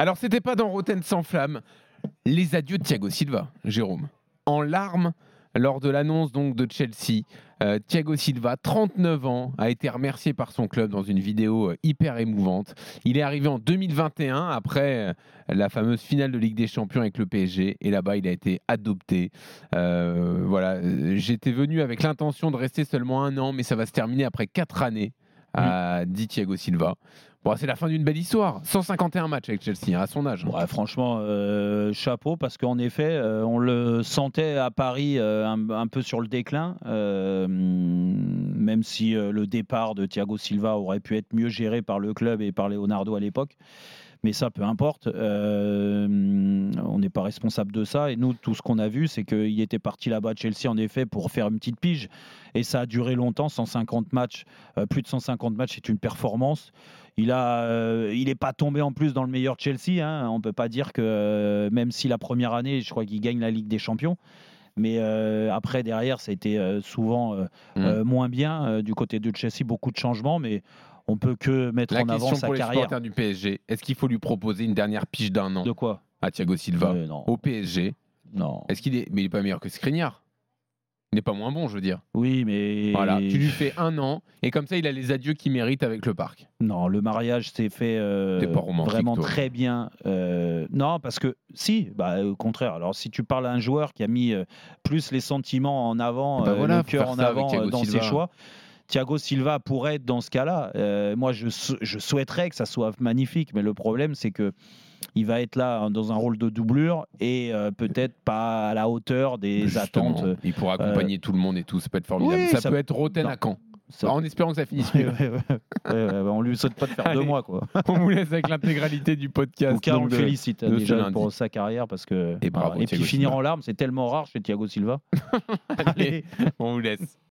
Alors, c'était pas dans Rotten sans flamme. Les adieux de Thiago Silva, Jérôme. En larmes, lors de l'annonce donc de Chelsea, Thiago Silva, 39 ans, a été remercié par son club dans une vidéo hyper émouvante. Il est arrivé en 2021 après la fameuse finale de Ligue des Champions avec le PSG et là-bas il a été adopté. Voilà, j'étais venu avec l'intention de rester seulement 1 an, mais ça va se terminer après 4 années, a dit Thiago Silva. Bon, c'est la fin d'une belle histoire. 151 matchs avec Chelsea à son âge. Ouais, franchement, chapeau, parce qu'en effet, on le sentait à Paris un peu sur le déclin, même si le départ de Thiago Silva aurait pu être mieux géré par le club et par Leonardo à l'époque. Mais ça, peu importe. On n'est pas responsable de ça. Et nous, tout ce qu'on a vu, c'est qu'il était parti là-bas à Chelsea, en effet, pour faire une petite pige. Et ça a duré longtemps, 150 matchs. Plus de 150 matchs, c'est une performance. Il n'est pas tombé en plus dans le meilleur Chelsea. Hein. On ne peut pas dire que, même si la première année, je crois qu'il gagne la Ligue des Champions. Mais après, derrière, ça a été souvent moins bien. Du côté de Chelsea, beaucoup de changements. Mais on peut que mettre en avant sa carrière. La question pour les supporters du PSG, est-ce qu'il faut lui proposer une dernière pige d'1 an? De quoi? À Thiago Silva, au PSG. Non. Est-ce qu'il est... Mais il n'est pas meilleur que Skriniar. Il n'est pas moins bon, je veux dire. Oui, mais... Voilà, tu lui fais 1 an, et comme ça, il a les adieux qu'il mérite avec le Parc. Non, le mariage s'est fait vraiment toi. très bien. Non, parce que, au contraire. Alors, si tu parles à un joueur qui a mis plus les sentiments en avant, le cœur en avant dans ses choix, Thiago Silva pourrait être dans ce cas-là. Moi, je souhaiterais que ça soit magnifique, mais le problème, c'est que il va être là dans un rôle de doublure et peut-être pas à la hauteur des attentes. Il pourra accompagner tout le monde et tout, ça peut être formidable. Oui, ça peut être Roten à Caen. En espérant que ça finisse mieux. On lui souhaite pas de faire 2 mois, quoi. On vous laisse avec l'intégralité du podcast. En tout cas, on le félicite déjà pour sa carrière parce que et puis finir en larmes, c'est tellement rare chez Thiago Silva. Allez, on vous laisse.